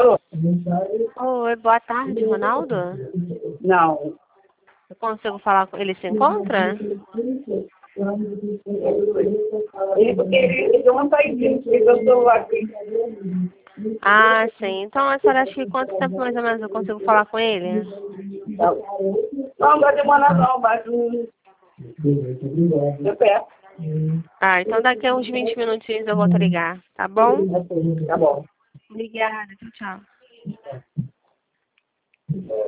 Alô? Oi, boa tarde, Ronaldo. Não. Eu consigo falar com ele? Se encontra? Ele deu uma saída, eu estou aqui. Ah, sim. Então, a senhora acha que quanto tempo mais ou menos eu consigo falar com ele? Não vai demorar não, mas eu peço. Ah, então daqui a uns 20 minutinhos eu volto a ligar, tá bom? Tá bom. Obrigada, tchau, tchau.